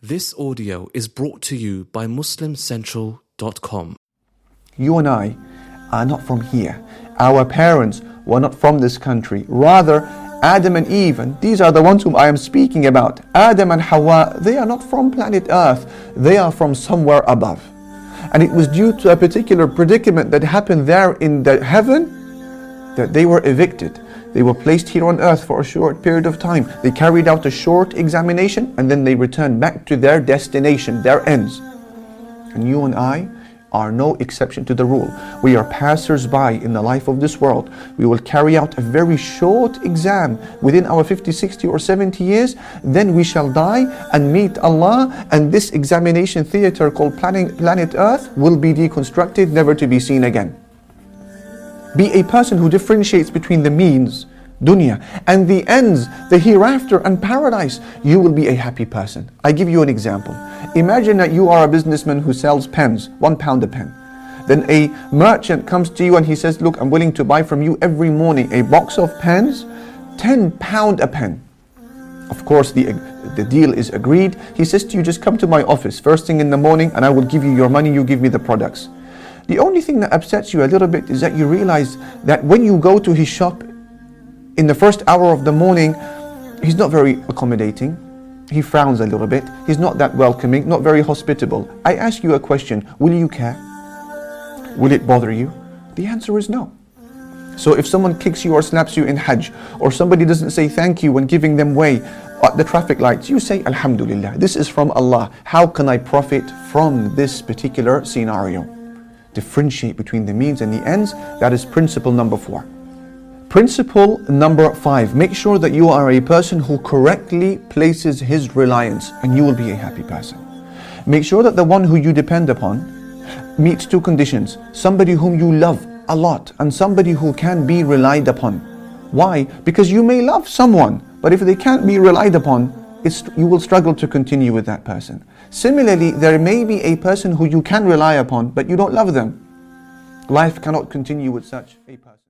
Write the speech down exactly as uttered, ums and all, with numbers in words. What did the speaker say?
This audio is brought to you by Muslim Central dot com. You and I are not from here. Our parents were not from this country. Rather, Adam and Eve, and these are the ones whom I am speaking about, Adam and Hawa, they are not from planet Earth. They are from somewhere above. And it was due to a particular predicament that happened there in the heaven that they were evicted. They were placed here on earth for a short period of time. They carried out a short examination and then they returned back to their destination, their ends. And you and I are no exception to the rule. We are passers-by in the life of this world. We will carry out a very short exam within our fifty, sixty or seventy years. Then we shall die and meet Allah, and this examination theater called planet, planet Earth will be deconstructed, never to be seen again. Be a person who differentiates between the means, dunya, and the ends, the hereafter and paradise. You will be a happy person. I give you an example. Imagine that you are a businessman who sells pens, one pound a pen. Then a merchant comes to you and he says, look, I'm willing to buy from you every morning a box of pens, ten pound a pen. Of course, the, the deal is agreed. He says to you, just come to my office first thing in the morning and I will give you your money, you give me the products. The only thing that upsets you a little bit is that you realize that when you go to his shop in the first hour of the morning, he's not very accommodating. He frowns a little bit. He's not that welcoming, not very hospitable. I ask you a question, will you care? Will it bother you? The answer is no. So if someone kicks you or slaps you in Hajj, or somebody doesn't say thank you when giving them way at the traffic lights, you say Alhamdulillah, this is from Allah. How can I profit from this particular scenario? Differentiate between the means and the ends. That is principle number four. Principle number five, make sure that you are a person who correctly places his reliance, and you will be a happy person. Make sure that the one who you depend upon meets two conditions: somebody whom you love a lot and somebody who can be relied upon. Why? Because you may love someone, but if they can't be relied upon, it's, you will struggle to continue with that person. Similarly, there may be a person who you can rely upon, but you don't love them. Life cannot continue with such a person.